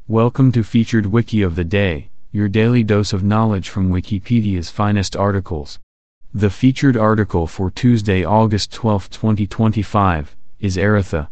Welcome to Featured Wiki of the Day, your daily dose of knowledge from Wikipedia's finest articles. The featured article for Tuesday, August 12, 2025, is Erytha.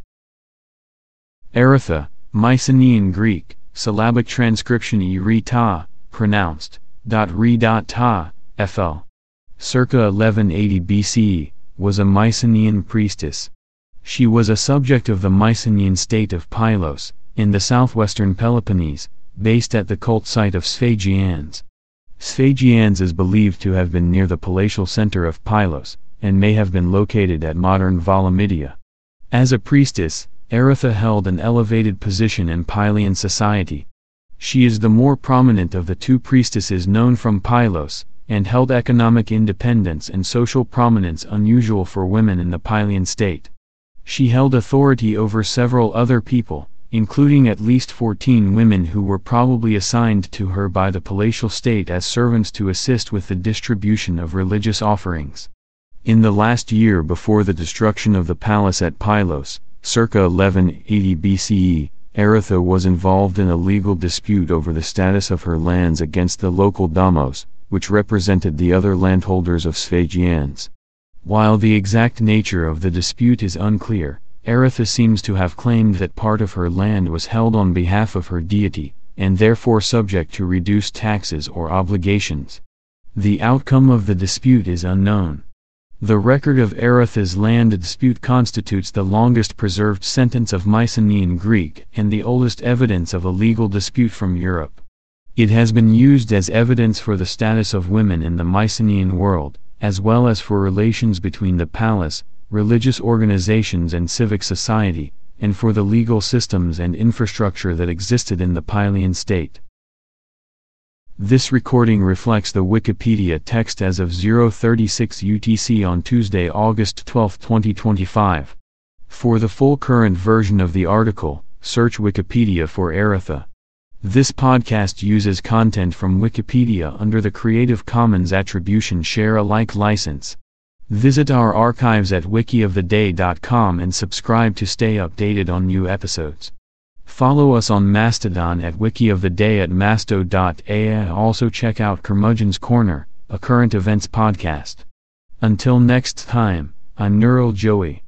Erytha, Mycenaean Greek, syllabic transcription Eryta, pronounced .re.ta, fl. Circa 1180 BCE, was a Mycenaean priestess. She was a subject of the Mycenaean state of Pylos, in the southwestern Peloponnese, based at the cult site of Sphagians. Sphagians is believed to have been near the palatial center of Pylos, and may have been located at modern Volomydia. As a priestess, Erytha held an elevated position in Pylian society. She is the more prominent of the two priestesses known from Pylos, and held economic independence and social prominence unusual for women in the Pylian state. She held authority over several other people, including at least 14 women who were probably assigned to her by the palatial state as servants to assist with the distribution of religious offerings. In the last year before the destruction of the palace at Pylos, circa 1180 BCE, Erytha was involved in a legal dispute over the status of her lands against the local Damos, which represented the other landholders of Sphagians. While the exact nature of the dispute is unclear, Erytha seems to have claimed that part of her land was held on behalf of her deity, and therefore subject to reduced taxes or obligations. The outcome of the dispute is unknown. The record of Erytha's land dispute constitutes the longest preserved sentence of Mycenaean Greek and the oldest evidence of a legal dispute from Europe. It has been used as evidence for the status of women in the Mycenaean world, as well as for relations between the palace, religious organizations and civic society, and for the legal systems and infrastructure that existed in the Pylian state. This recording reflects the Wikipedia text as of 0:36 UTC on Tuesday, August 12, 2025. For the full current version of the article, search Wikipedia for Erytha. This podcast uses content from Wikipedia under the Creative Commons Attribution Share Alike license. Visit our archives at wikioftheday.com and subscribe to stay updated on new episodes. Follow us on Mastodon at wikioftheday at masto.ai. Also check out Curmudgeon's Corner, a current events podcast. Until next time, I'm Neural Joey.